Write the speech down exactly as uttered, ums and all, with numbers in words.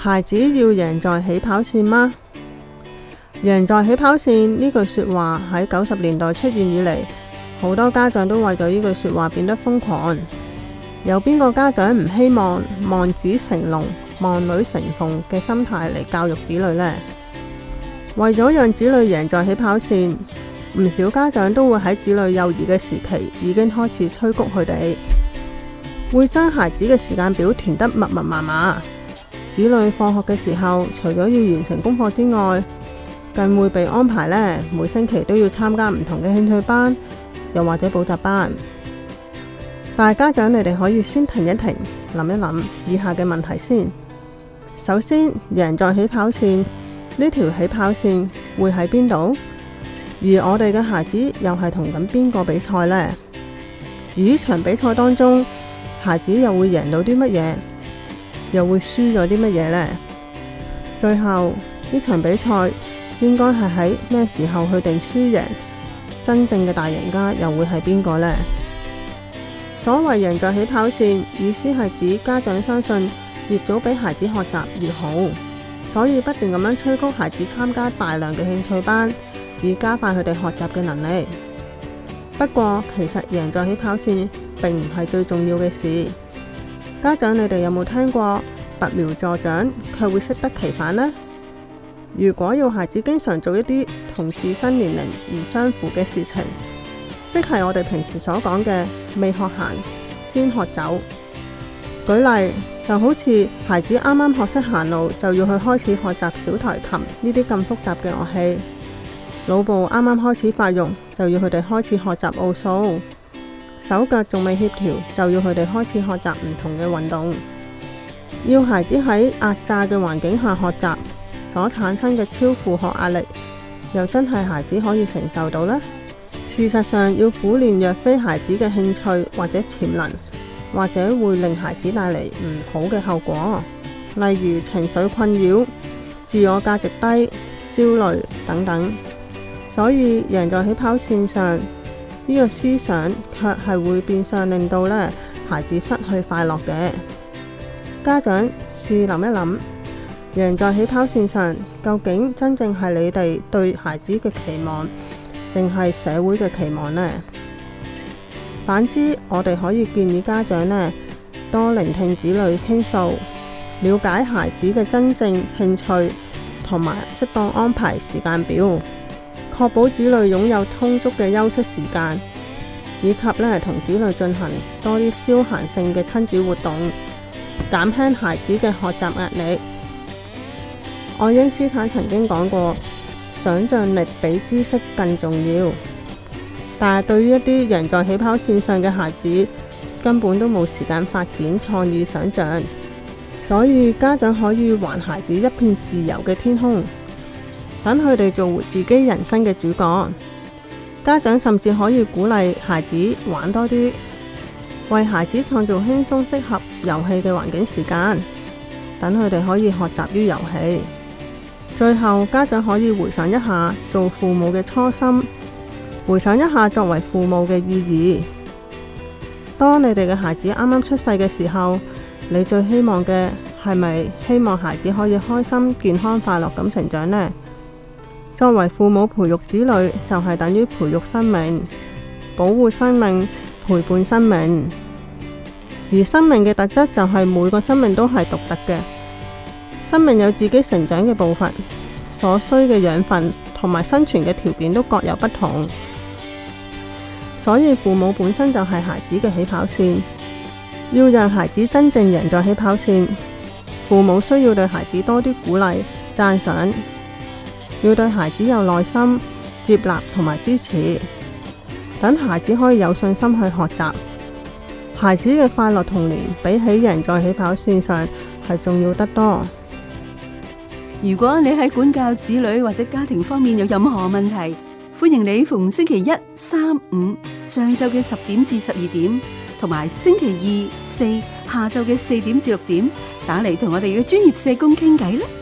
孩子要贏在起跑線嗎？贏在起跑線呢句說話喺九十年代出現以嚟，好多家長都為咗呢句說話變得瘋狂。有邊個家長唔希望望子成龍、望女成鳳嘅心態嚟教育子女呢？為咗讓子女贏在起跑線，唔少家長都會喺子女幼兒嘅時期已經開始催谷佢哋，會將孩子嘅時間表填得密密麻麻。子女放學嘅時候，除咗要完成功課之外，更會被安排呢每星期都要參加唔同嘅興趣班，又或者補習班。但係家長，你哋可以先停一停，諗一諗以下嘅問題先。首先，贏在起跑線，呢條起跑線會喺邊度？而我哋嘅孩子又係同緊邊個比賽呢？而呢場比賽當中，孩子又會贏到啲乜嘢？又會輸咗啲乜嘢呢？最後呢場比賽應該係喺咩時候去定輸贏？真正嘅大贏家又會係邊個呢？所謂贏在起跑線，意思係指家長相信越早俾孩子學習越好，所以不斷咁樣催谷孩子參加大量嘅興趣班，以加快佢哋學習嘅能力。不過其實贏在起跑線並唔係最重要嘅事。家長，你哋有冇聽過拔苗助長，卻會適得其反呢？如果要孩子經常做一啲同自身年齡唔相符嘅事情，即係我哋平時所講嘅未學行先學走。舉例就好似孩子啱啱學識行路，就要去開始學習小提琴呢啲咁複雜嘅樂器；腦部啱啱開始發育，就要佢哋開始學習奧數；手腳仲未協調，就要佢哋開始學習唔同嘅運動。要孩子喺壓榨嘅環境下學習，所產生嘅超負荷壓力，又真係孩子可以承受到呢？事實上，要苦練若非孩子嘅興趣或者潛能，或者會令孩子帶嚟唔好嘅後果，例如情緒困擾、自我價值低、焦慮等等。所以贏在起跑線上呢個思想，卻係會變相令到呢孩子失去快樂嘅。家長試諗一諗，贏在起跑線上究竟真正係你哋對孩子嘅期望，定係社會嘅期望呢？反之，我哋可以建議家長呢多聆聽子女傾訴，了解孩子嘅真正興趣，同埋適當安排時間表，確保子女擁有充足嘅休息時間，以及呢同子女進行多啲消閒性嘅親子活動，減輕孩子嘅學習壓力。愛因斯坦曾經講過，想像力比知識更重要。但係對於一啲贏在起跑線上嘅孩子，根本都冇時間發展創意想像，所以家長可以還孩子一片自由嘅天空，等佢哋做回自己人生嘅主角。家長甚至可以鼓勵孩子玩多啲，為孩子創造輕鬆適合遊戲嘅環境時間，等佢哋可以學習於遊戲。最後，家長可以回想一下做父母嘅初心，回想一下作為父母嘅意義。當你哋嘅孩子啱啱出世嘅時候，你最希望嘅係咪希望孩子可以開心、健康、快樂咁成長呢？作為父母培育子女，就係等於培育生命、保護生命、陪伴生命。而生命嘅特質就係每個生命都係獨特嘅。生命有自己成長嘅步伐，所需嘅養分同埋生存嘅條件都各有不同，所以父母本身就係孩子嘅起跑線。要讓孩子真正贏在起跑線，父母需要對孩子多啲鼓勵、讚賞，要對孩子有耐心、接納同埋支持，等孩子可以有信心去學習。孩子嘅快樂童年比起贏在起跑線上係重要得多。 如果你喺管教子女或者家庭方面有任何問題，歡迎你逢星期一、三、五上晝嘅十點至十二點，同埋星期二、四下晝嘅四點至六點打嚟同我哋嘅專業社工傾偈啦。